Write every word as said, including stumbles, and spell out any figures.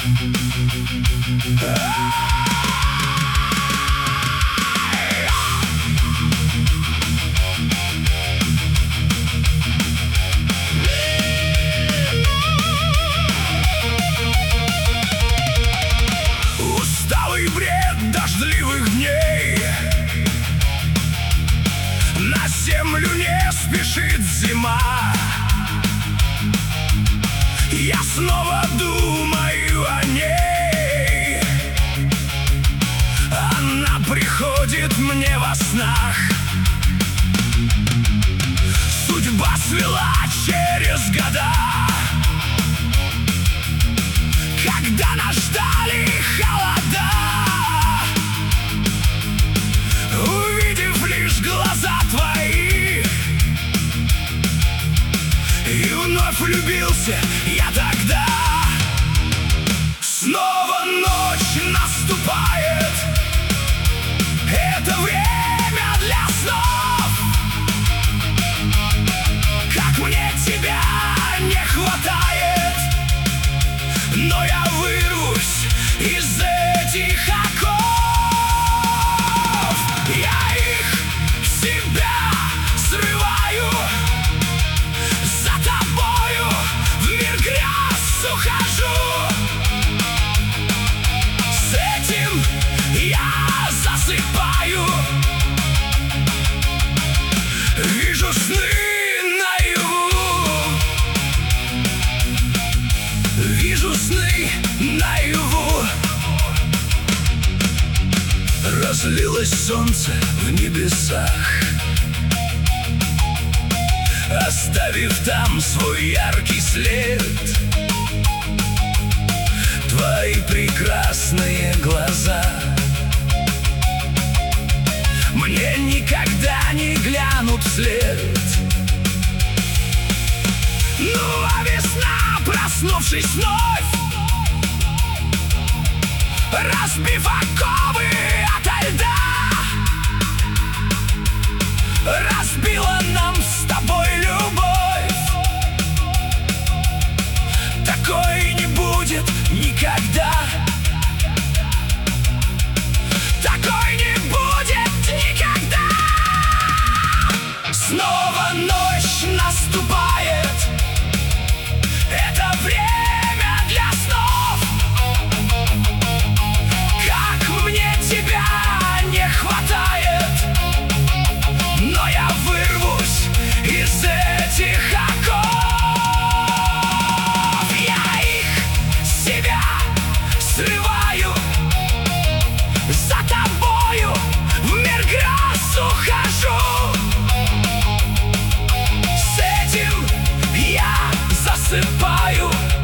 Усталый бред дождливых дней, на землю не спешит зима. Я снова думаю о ней, она приходит мне во снах. Судьба свела через года, когда нас ждали холода. Увидев лишь глаза твои, и вновь влюбился я тогда. Снова ночь наступает, это время для снов. Как мне тебя не хватает, но я вырвусь из этих оков. Я их с себя срываю, за тобою в мир грез ухожу. С этим я засыпаю, вижу сны наяву, вижу сны наяву. Разлилось солнце в небесах, оставив там свой яркий след. Твои прекрасные глаза мне никогда не глянут вслед. Ну а весна, проснувшись вновь, разбив оковы ото льда, разбила нам с тобой любовь. Такой не будет никогда, такой не будет никогда. Снова ночь наступает, это время для снов. Как мне тебя не хватает, но я вырвусь из этих оков. Я их с себя срываю, за тобою в мир грез ухожу. С этим я засыпаю,